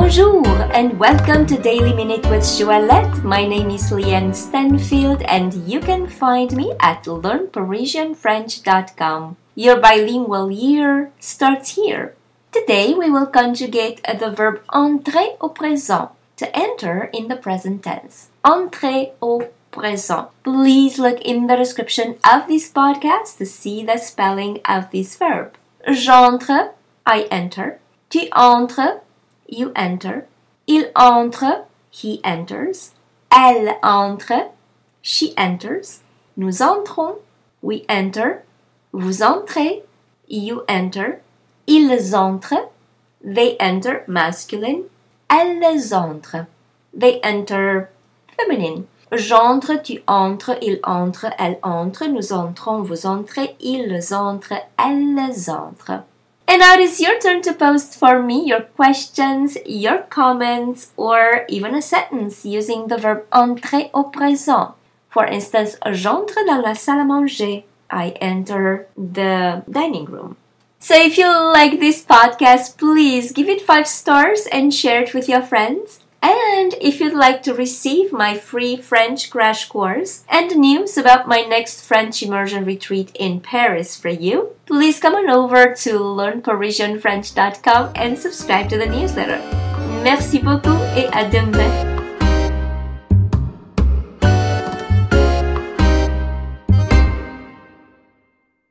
Bonjour and welcome to Daily Minute with Joëlette. My name is Leanne Stanfield and you can find me at learnparisianfrench.com. Your bilingual year starts here. Today we will conjugate the verb entrer au présent, to enter in the present tense. Entrer au présent. Please look in the description of this podcast to see the spelling of this verb. J'entre, I enter. Tu entres, you enter. Il entre, he enters. Elle entre, she enters. Nous entrons, we enter. Vous entrez, you enter. Ils entrent, they enter, masculine. Elles entrent, they enter, feminine. J'entre, tu entres, il entre, elle entre, nous entrons, vous entrez, ils entrent, elles entrent. And now it is your turn to post for me your questions, your comments, or even a sentence using the verb entrer au présent. For instance, j'entre dans la salle à manger. I enter the dining room. So if you like this podcast, please give it 5 stars and share it with your friends. And if you'd like to receive my free French crash course and news about my next French immersion retreat in Paris for you, please come on over to learnparisianfrench.com and subscribe to the newsletter. Merci beaucoup et à demain!